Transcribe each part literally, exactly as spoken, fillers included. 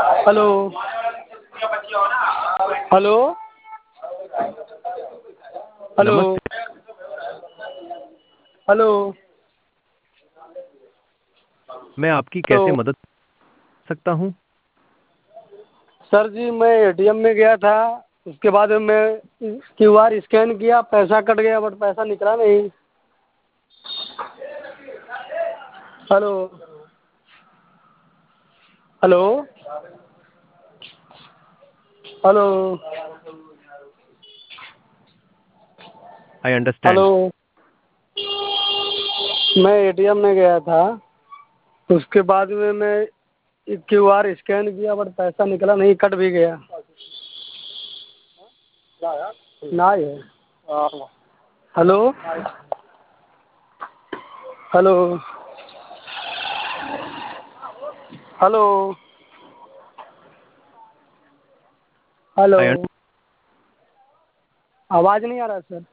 Hello hello hello नमस्ते। Hello मैं आपकी तो कैसे मदद कर सकता हूँ? सर जी मैं एटीएम में गया था, उसके बाद में मैं क्यू आर स्कैन किया, पैसा कट गया बट पैसा निकला नहीं। Hello hello hello I hello understand. मैं एटीएम में गया था, उसके बाद में मैं क्यू आर स्कैन किया बट पैसा निकला नहीं, कट भी गया। ना है। हेलो हेलो हेलो हेलो आई आवाज़ नहीं आ रहा सर।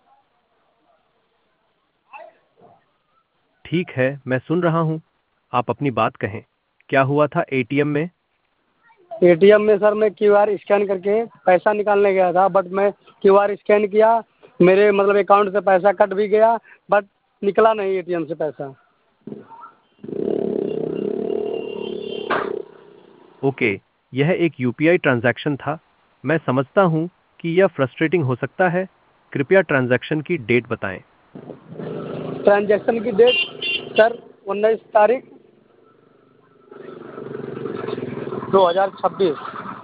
ठीक है, मैं सुन रहा हूँ। आप अपनी बात कहें। क्या हुआ था एटीएम में? एटीएम में सर मैं क्यू आर स्कैन करके पैसा निकालने गया था, बट मैं क्यू आर स्कैन किया, मेरे मतलब अकाउंट से पैसा कट भी गया बट निकला नहीं एटीएम से पैसा। ओके, यह एक यूपीआई ट्रांजैक्शन था। मैं समझता हूँ कि यह फ्रस्ट्रेटिंग हो सकता है। कृपया ट्रांजैक्शन की डेट बताएं। ट्रांजैक्शन की डेट सर उन्नीस तारीख दो हज़ार छब्बीस।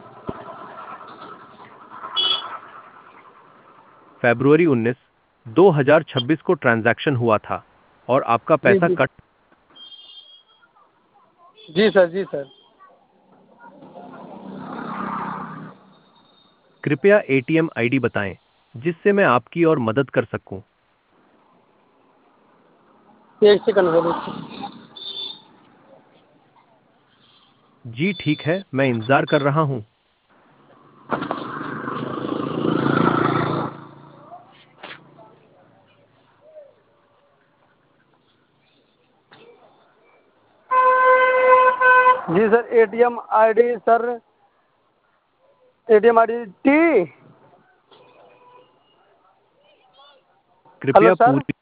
फरवरी उन्नीस, दो हज़ार छब्बीस को ट्रांजैक्शन हुआ था और आपका जी पैसा जी कट। जी सर जी सर कृपया एटीएम आईडी बताएं जिससे मैं आपकी और मदद कर सकूं। एक सेकंड सर। जी ठीक है, मैं इंतजार कर रहा हूं। जी sir ATM ID sir, ATM ID T. Hello कृपया सर, पूरी।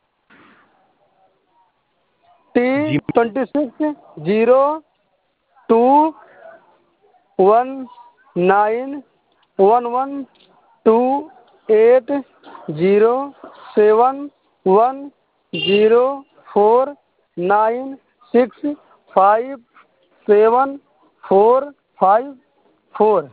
T G twenty six zero two one nine one one two eight zero seven one zero four nine six five seven four five four.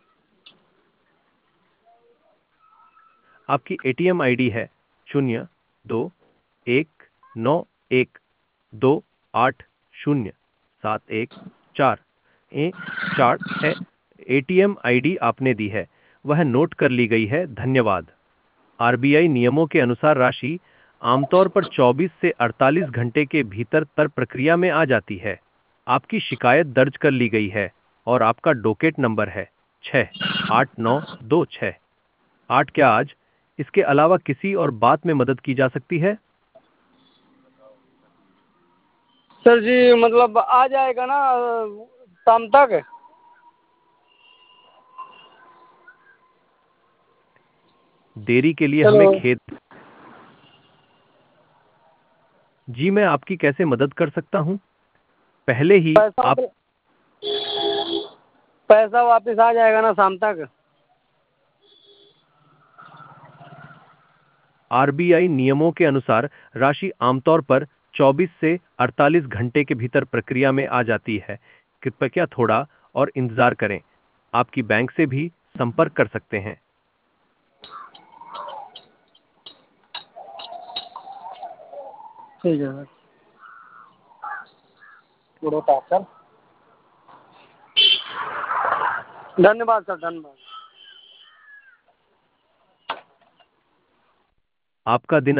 आपकी ATM ID है शून्य दो एक नौ एक दो आठ शून्य सात एक चार ए चार है। एटीएम आईडी आपने दी है वह नोट कर ली गई है, धन्यवाद। आरबीआई नियमों के अनुसार राशि आमतौर पर चौबीस से अड़तालीस घंटे के भीतर तर प्रक्रिया में आ जाती है। आपकी शिकायत दर्ज कर ली गई है और आपका डोकेट नंबर है छः आठ नौ दो छः आठ। क्या आज इसके अलावा किसी और बात में मदद की जा सकती है? सर जी मतलब आ जाएगा ना शाम तक? देरी के लिए चलो हमें खेद। जी मैं आपकी कैसे मदद कर सकता हूं? पहले ही पैसा आप। वापस पैसा वापस आ जाएगा ना शाम तक? आरबीआई नियमों के अनुसार राशि आमतौर पर चौबीस से अड़तालीस घंटे के भीतर प्रक्रिया में आ जाती है। कृपया थोड़ा और इंतजार करें। आपकी बैंक से भी संपर्क कर सकते हैं। ठीक है सर, पूरा पास सर। धन्यवाद सर, धन्यवाद। आपका दिन